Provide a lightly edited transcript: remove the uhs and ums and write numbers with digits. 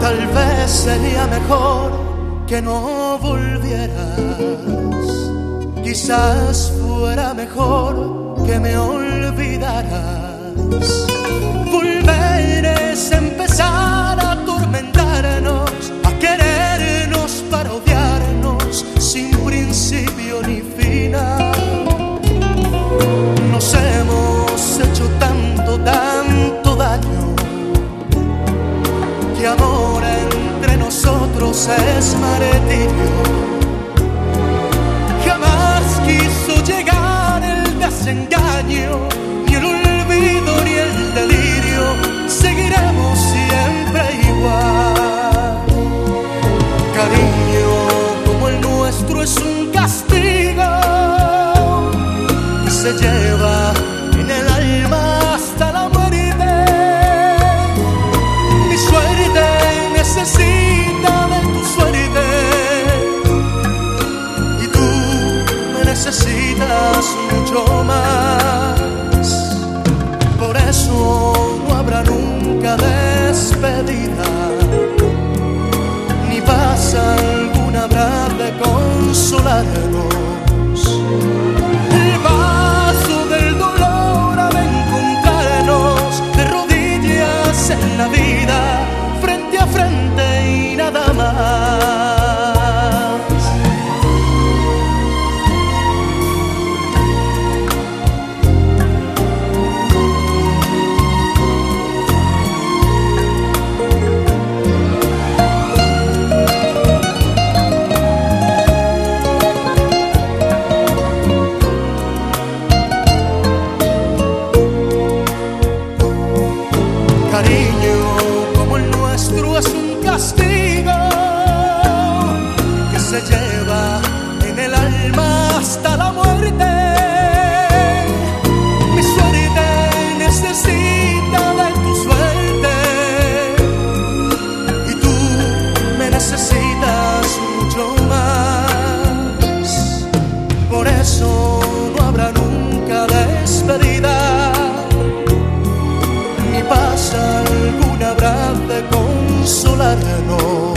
Tal vez sería mejor que no volvieras. Quizás fuera mejor que me olvidaras. Volver es empezar a atormentarnos, a querernos para odiarnos sin principio ni final. Nos hemos hecho tanto daño, que amor entre nosotros es martirio. Jamás quiso llegar el desengaño, ni el olvido ni el delirio. Seguiremos siempre igual. Cariño como el nuestro es un castigo y se lleva en el alma hasta la muerte. Mi suerte necesita de tu suerte y tú me necesitas mucho más. Por eso no habrá nunca despedida, ni paz alguna habrá de consolarnos. El vaso del dolor ha de encontrarnos de rodillas en la vida, frente a frente y nada más. Cariño como el nuestro es un castigo que se lleva en el alma hasta la muerte. Mi suerte necesita de tu suerte y tú me necesitas mucho más. Por eso no habrá nunca despedida, ni paz alguna habrá de consolarnos.